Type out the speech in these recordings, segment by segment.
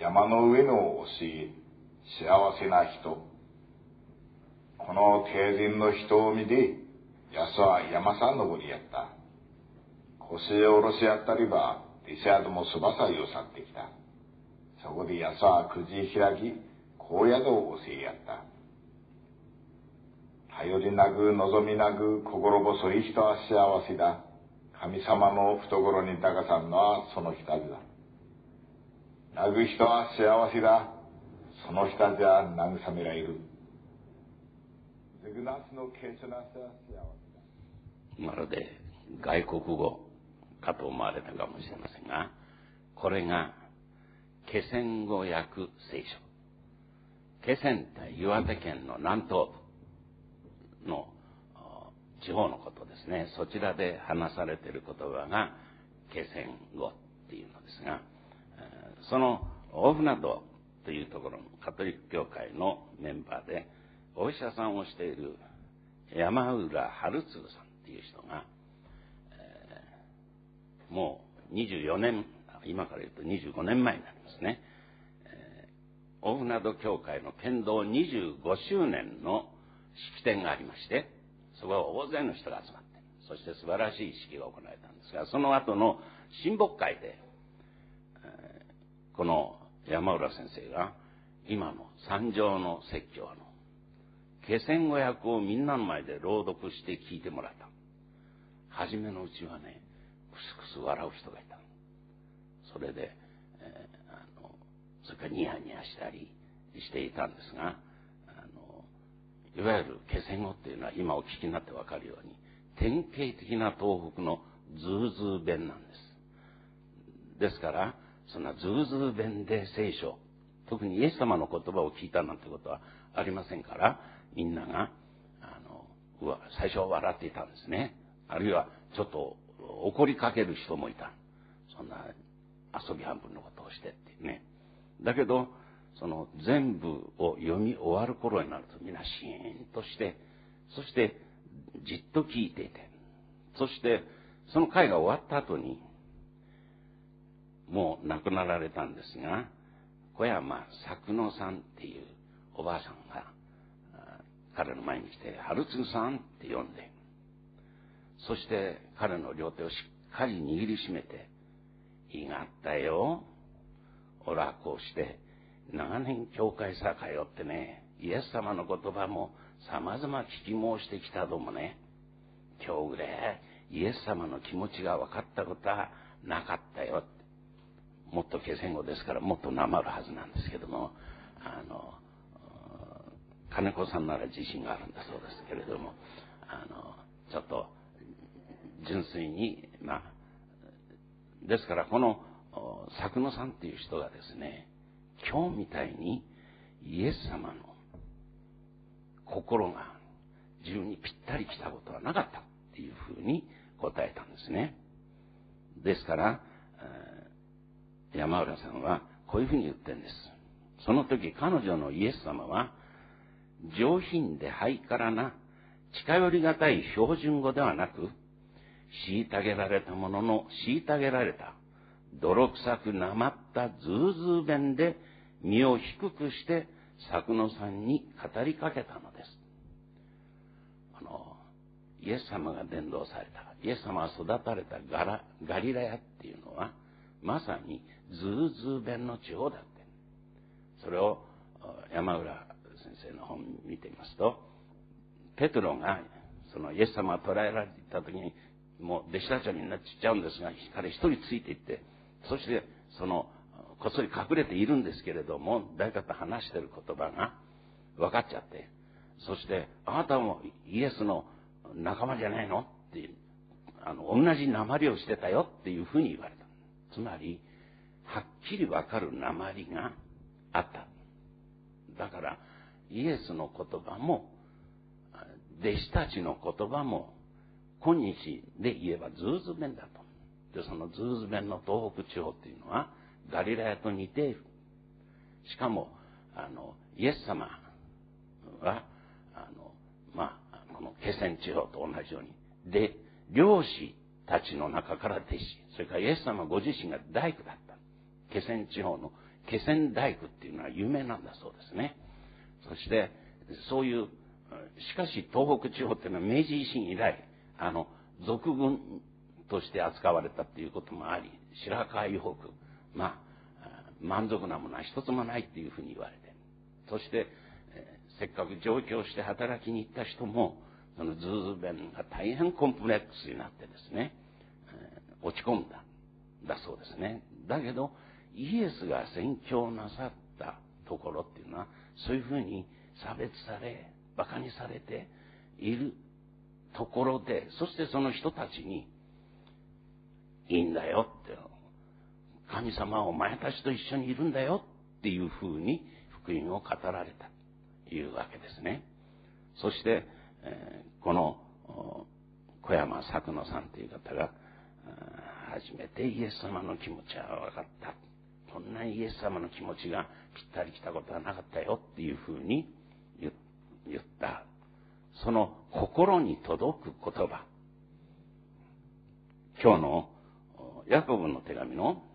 山の上の教え、幸せな人。この帝人の人を見て、やすは山さ登りやった。腰へ下ろしやったりば、弟子やどもそばさいを去ってきた。そこでやすはくじ開き、高宿を教えやった。頼りなく望みなく心細い人は幸せだ。神様の懐に抱かさんのはその人たちだ。泣く人は幸せだ。その人たちは慰められる。ゼグナスのケチな人は幸せだ。 まるで外国語かと思われたかもしれませんが、これが気仙語訳聖書。気仙って岩手県の南東部の地方のことですね。そちらで話されている言葉が気仙語っていうのですが、その大船渡というところのカトリック教会のメンバーでお医者さんをしている山浦春次さんっていう人が、もう24年、今から言うと25年前になりますね。大船渡教会の剣道25周年の式典がありまして、そこは大勢の人が集まって、そして素晴らしい式が行われたんですが、その後の親睦会で、この山浦先生が今の三条の説教の気仙語訳をみんなの前で朗読して聞いてもらった。初めのうちはね、クスクス笑う人がいた。それで、それからニヤニヤしたりしていたんですが、いわゆる気仙語っていうのは今お聞きになってわかるように典型的な東北のズーズー弁なんです。ですからそんなズーズー弁で聖書、特にイエス様の言葉を聞いたなんてことはありませんから、みんなが最初は笑っていたんですね。あるいはちょっと怒りかける人もいた。そんな遊び半分のことをしてっていうね。だけどその全部を読み終わる頃になるとみんなシーンとして、そしてじっと聞いていて、そしてその会が終わった後にもう亡くなられたんですが、小山作野さんっていうおばあさんが彼の前に来て、春次さんって呼んで、そして彼の両手をしっかり握りしめて、いがったよ、おらこうして長年教会さ通ってね、イエス様の言葉も様々聞き申してきたどもね、今日ぐらいイエス様の気持ちが分かったことはなかったよ。もっと気仙語ですからもっとなまるはずなんですけども、金子さんなら自信があるんだそうですけれども、ちょっと純粋に、ですからこの作野さんっていう人がですね、今日みたいにイエス様の心が自分にぴったり来たことはなかったっていうふうに答えたんですね。ですから山浦さんはこういうふうに言ってるんです。その時彼女のイエス様は上品でハイカラな近寄りがたい標準語ではなく、虐げられたものの虐げられた泥臭くなまったズーズー弁で身を低くして作野さんに語りかけたのです。イエス様が伝道された、イエス様が育たれたガリラヤっていうのはまさにズーズー弁の地方だって。それを山浦先生の本見てみますと、ペトロがそのイエス様が捕らえられていた時にもう弟子たちになっちゃうんですが、彼一人ついていって、そしてこっそり隠れているんですけれども、誰かと話している言葉が分かっちゃって、そしてあなたもイエスの仲間じゃないのっていう、同じ訛りをしてたよっていうふうに言われた。つまりはっきり分かる訛りがあった。だからイエスの言葉も弟子たちの言葉も今日で言えばズーズー弁だと。でそのズーズー弁の東北地方っていうのはガリラヤと似ている。しかもイエス様はこの気仙地方と同じようにで、漁師たちの中から弟子、それからイエス様ご自身が大工だった。気仙地方の気仙大工っていうのは有名なんだそうですね。そしてそういう、しかし東北地方っていうのは明治維新以来属軍として扱われたっていうこともあり、白河以北、満足なものは一つもないっていうふうに言われて、そしてせっかく上京して働きに行った人もそのズーズ弁が大変コンプレックスになってですね、落ち込んだそうですね。だけどイエスが宣教なさったところっていうのは、そういうふうに差別され馬鹿にされているところで、そしてその人たちにいいんだよって、神様はお前たちと一緒にいるんだよっていうふうに福音を語られたというわけですね。そして、この小山作野さんという方が初めてイエス様の気持ちは分かった、こんなイエス様の気持ちがぴったり来たことはなかったよっていうふうに言った、その心に届く言葉、今日のヤコブの手紙の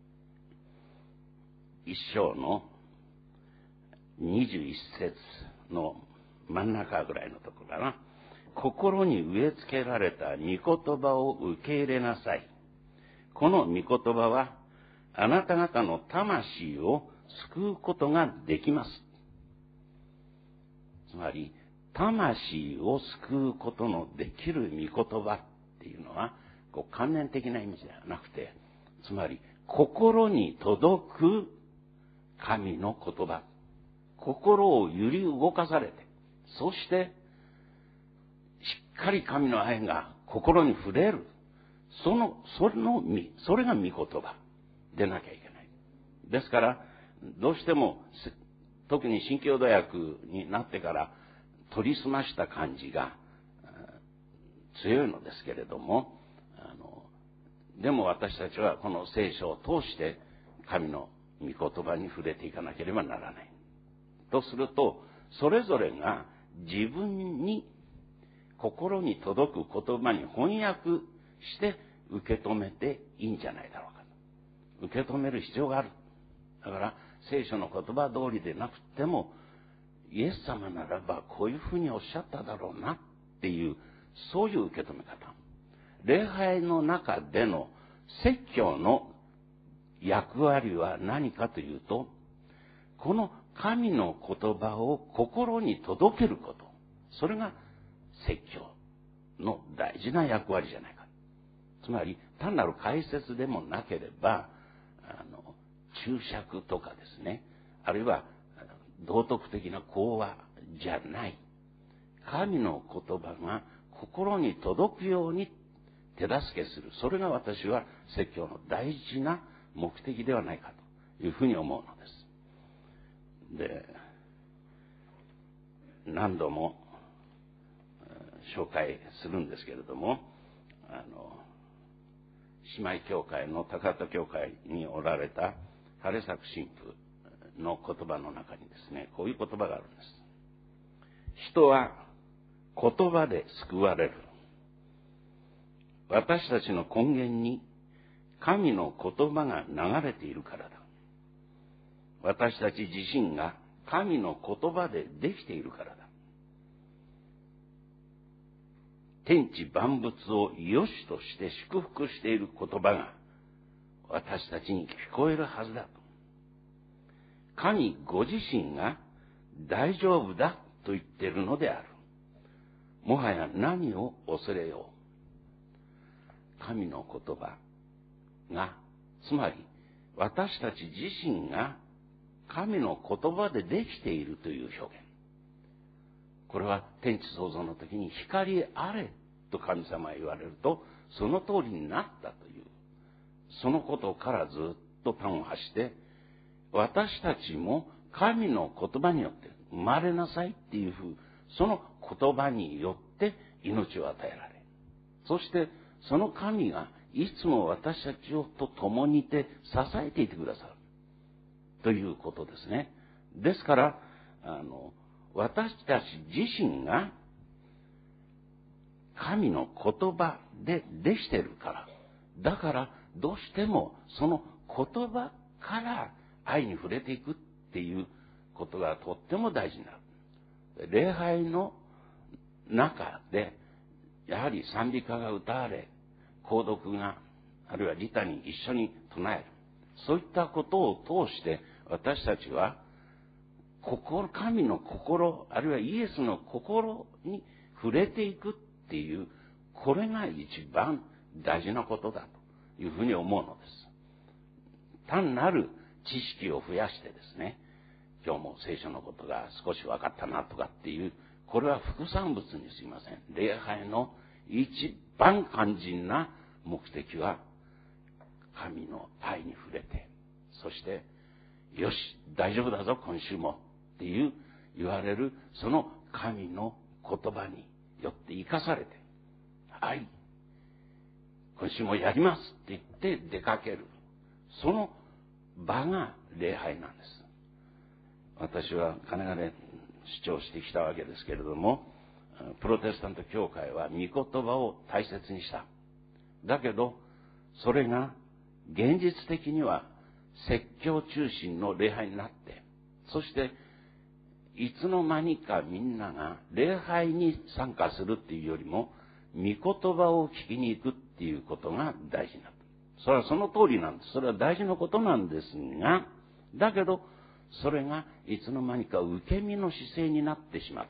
一章の21節の真ん中ぐらいのところかな。心に植え付けられた御言葉を受け入れなさい。この御言葉はあなた方の魂を救うことができます。つまり魂を救うことのできる御言葉っていうのは観念的な意味ではなくて、つまり心に届く神の言葉、心を揺り動かされて、そしてしっかり神の愛が心に触れる、それが御言葉でなきゃいけない。ですからどうしても特に新教土訳になってから取り澄ました感じが強いのですけれども、でも私たちはこの聖書を通して神の御言葉に触れていかなければならない。とすると、それぞれが自分に心に届く言葉に翻訳して受け止めていいんじゃないだろうかと。受け止める必要がある。だから聖書の言葉通りでなくても、イエス様ならばこういうふうにおっしゃっただろうなっていう、そういう受け止め方。礼拝の中での説教の役割は何かというと、この神の言葉を心に届けること、それが説教の大事な役割じゃないか。つまり単なる解説でもなければ注釈とかですね、あるいは道徳的な講話じゃない、神の言葉が心に届くように手助けする、それが私は説教の大事な目的ではないかというふうに思うのです。で、何度も紹介するんですけれども、姉妹教会の高田教会におられた晴作神父の言葉の中にですね、こういう言葉があるんです。人は言葉で救われる。私たちの根源に神の言葉が流れているからだ。私たち自身が神の言葉でできているからだ。天地万物を良しとして祝福している言葉が私たちに聞こえるはずだと。神ご自身が大丈夫だと言っているのである。もはや何を恐れよう。神の言葉が、つまり私たち自身が神の言葉でできているという表現。これは天地創造の時に光あれと神様が言われると、その通りになったという、そのことからずっと端を発して、私たちも神の言葉によって生まれなさいっていうふう、その言葉によって命を与えられ、そしてその神がいつも私たちをと共にいて支えていてくださるということですね。ですから私たち自身が神の言葉でできているから、だからどうしてもその言葉から愛に触れていくっていうことがとっても大事になる。礼拝の中で、やはり賛美歌が歌われ、講読が、あるいはリタに一緒に唱える。そういったことを通して、私たちは、神の心、あるいはイエスの心に触れていくっていう、これが一番大事なことだというふうに思うのです。単なる知識を増やしてですね、今日も聖書のことが少し分かったなとかっていう、これは副産物にすいません。礼拝の一番肝心な目的は、神の愛に触れて、そして、よし、大丈夫だぞ、今週も。っていう言われる、その神の言葉によって生かされて、はい、今週もやりますって言って出かける。その場が礼拝なんです。私は金ヶ根主張してきたわけですけれども、プロテスタント教会は御言葉を大切にした。だけど、それが現実的には説教中心の礼拝になって、そしていつの間にかみんなが礼拝に参加するっていうよりも、御言葉を聞きに行くっていうことが大事になる。それはその通りなんです。それは大事なことなんですが、だけど、それがいつの間にか受け身の姿勢になってしまった。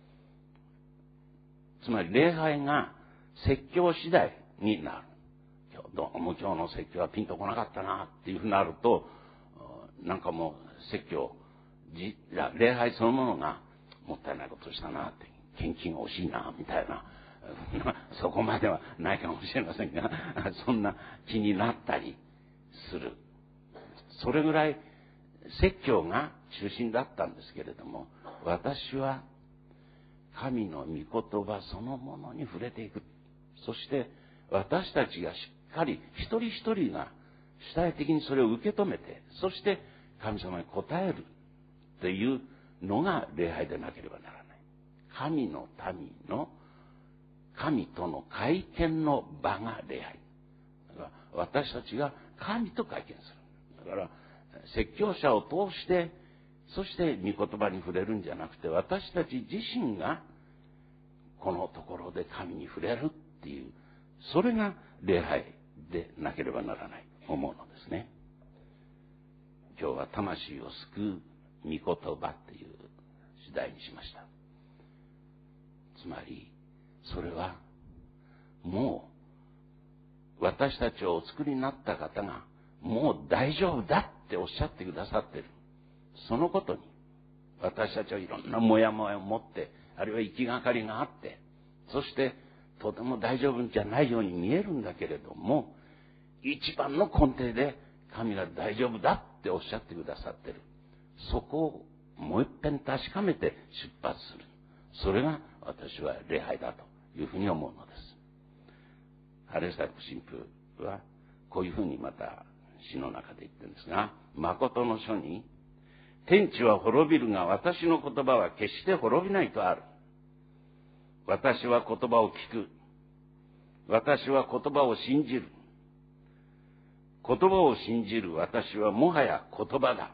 つまり礼拝が説教次第になる。今日の説教はピンとこなかったなっていうふうになると、なんかもう説教、礼拝そのものがもったいないことをしたなって、献金が惜しいなみたいな、そこまではないかもしれませんが、そんな気になったりする。それぐらい説教が中心だったんですけれども、私は神の御言葉そのものに触れていく。そして私たちがしっかり一人一人が主体的にそれを受け止めて、そして神様に応えるというのが礼拝でなければならない。神の民の神との会見の場が礼拝。だから私たちが神と会見する。だから説教者を通して、そして御言葉に触れるんじゃなくて、私たち自身がこのところで神に触れるっていう、それが礼拝でなければならないと思うのですね。今日は魂を救う御言葉っていう次第にしました。つまりそれはもう私たちをお作りになった方がもう大丈夫だっておっしゃってくださっている。そのことに私たちはいろんなモヤモヤを持って、あるいは行きがかりがあって、そしてとても大丈夫じゃないように見えるんだけれども、一番の根底で神が大丈夫だっておっしゃってくださっている。そこをもう一遍確かめて出発する。それが私は礼拝だというふうに思うのです。ハレスタク神父はこういうふうにまた詩の中で言ってるんですが、誠の書に、天地は滅びるが私の言葉は決して滅びないとある。私は言葉を聞く。私は言葉を信じる。言葉を信じる私はもはや言葉だ。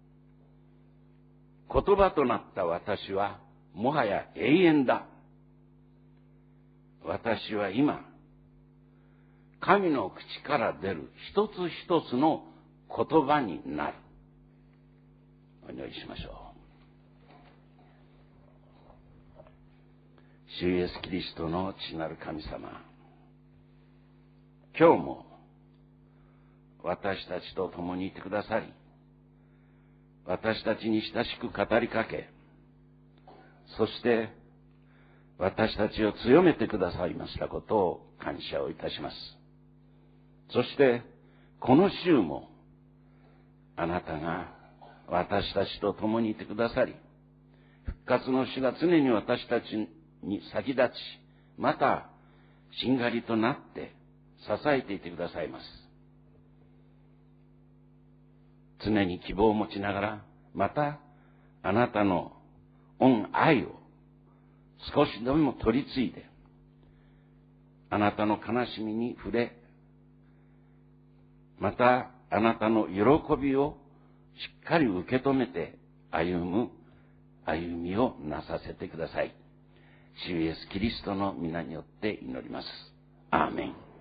言葉となった私はもはや永遠だ。私は今、神の口から出る一つ一つの言葉になる。お祈りしましょう。主イエスキリストの父なる神様、今日も私たちと共にいてくださり、私たちに親しく語りかけ、そして私たちを強めてくださいましたことを感謝をいたします。そしてこの週もあなたが私たちと共にいてくださり、復活の主が常に私たちに先立ち、またしんがりとなって支えていてくださいます。常に希望を持ちながら、またあなたの恩愛を少しでも取り継いで、あなたの悲しみに触れ、またあなたの喜びをっかり受け止めて歩みをなさせてください。主イエスキリストの皆によって祈ります。アーメン。